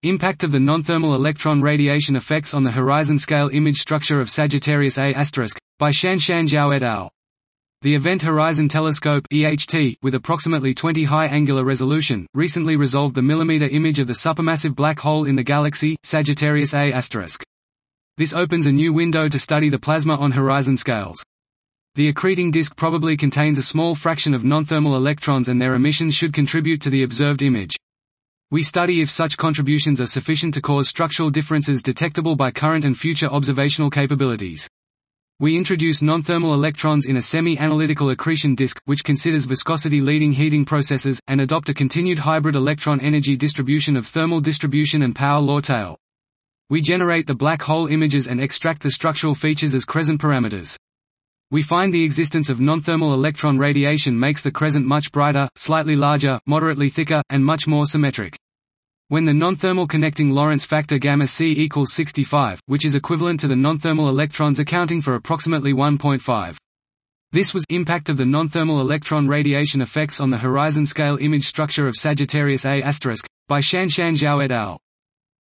Impact of the nonthermal electron radiation effects on the horizon-scale image structure of Sagittarius A*, by Shanshan Zhao et al. The Event Horizon Telescope (EHT), with approximately 20 high angular resolution, recently resolved the millimeter image of the supermassive black hole in the galaxy, Sagittarius A*. This opens a new window to study the plasma on horizon scales. The accreting disk probably contains a small fraction of nonthermal electrons, and their emissions should contribute to the observed image. We study if such contributions are sufficient to cause structural differences detectable by current and future observational capabilities. We introduce nonthermal electrons in a semi-analytical accretion disk, which considers viscosity-leading heating processes, and adopt a continued hybrid electron energy distribution of thermal distribution and power law tail. We generate the black hole images and extract the structural features as crescent parameters. We find the existence of nonthermal electron radiation makes the crescent much brighter, slightly larger, moderately thicker, and much more symmetric. When the nonthermal connecting Lorentz factor gamma C equals 65, which is equivalent to the nonthermal electrons accounting for approximately 1.5. This was impact of the nonthermal electron radiation effects on the horizon scale image structure of Sagittarius A*, by Shanshan Zhao et al.